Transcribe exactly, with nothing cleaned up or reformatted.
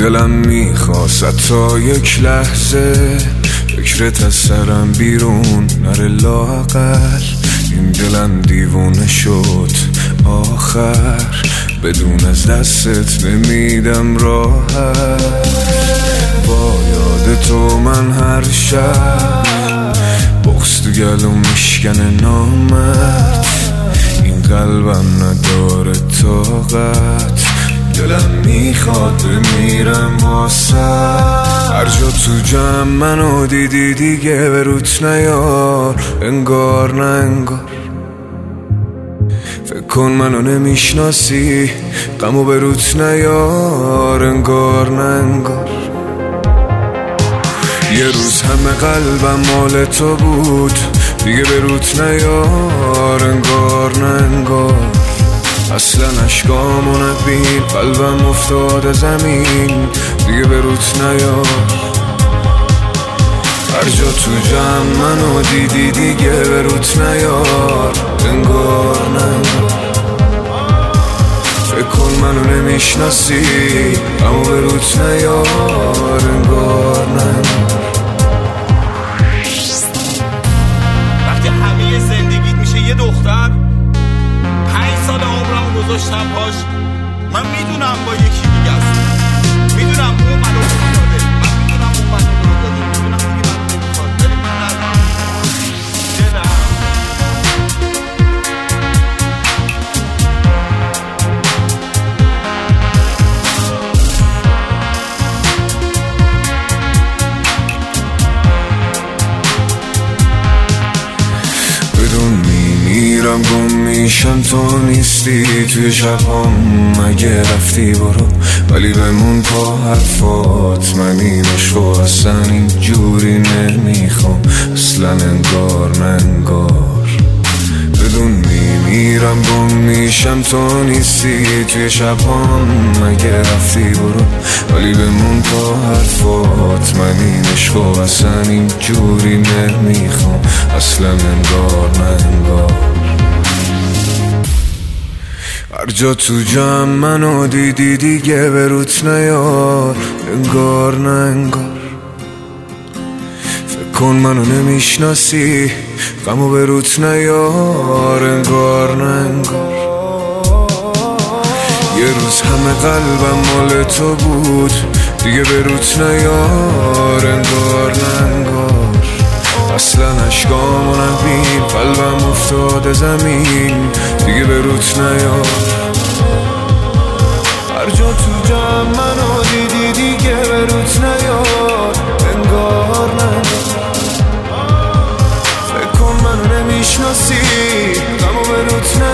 دلم میخواست تا یک لحظه فکرت از سرم بیرون نره لااقل. این دلم دیوونه شد آخر، بدون از دستت نمیدم راحت. با یاد تو من هر شب بغض تو گلوم میشکنه نامرد. این قلبم نداره طاقت، دلم میخواد بمیرم واسه. هر جا تو جمع منو دیدی دیگه به روت نیار، انگار نه انگار. فکر کن منو نمیشناسی، غمو به روت نیار، انگار نه انگار. یه روز همه قلبم مال تو بود، دیگه به روت نیار، انگار نه انگار. اصلا اشکامو نبین، قلبم افتاده زمین، دیگه به روت نیار. هر جا تو جمع منو دیدی دیگه به روت نیار، انگار نه انگار. فکر کن منو نمیشناسی، اما به روت نیار، انگار نه انگار. وقتی همه زندگیت میشه یه دختر، پنج سال عمرم گذاشتم پاش، من میدونم با یکی دیگه است، میدونم اون منو دوست داره، من میدونم اون منو دوست داره، میدونم دیگه منو نمیخواد، ولی من الان دلم بدون میمیرم، گم میشم تو نیستی. توی شبام مگه رفتی برو، ولی بمون پا حرفات. من این عشقو اصلا اینجوری نمیخوام، اصلا انگار نه انگار. بدون میمیرم، گم میشم تو نیستی. توی شبام مگه رفتی برو، ولی بمون پا حرفات. من این عشقو اصلا اینجوری نمیخوام، اصلا انگار نه انگار. هر جا تو جمع منو دیدی دیگه به روت نیار، انگار نه انگار. فکر کن منو نمیشناسی، غمو به روت نیار، انگار نه انگار. یه روز همه قلبم مال تو بود، دیگه به روت نیار، انگار نه انگار. اصلا اشکامو نبین، قلبم افتاده زمین، دیگه به روت نیار. هر جا تو جمع منو دیدی دیگه به روت نیار، انگار نه انگار. فکر کن منو نمیشناسی، غمو به روت نیار.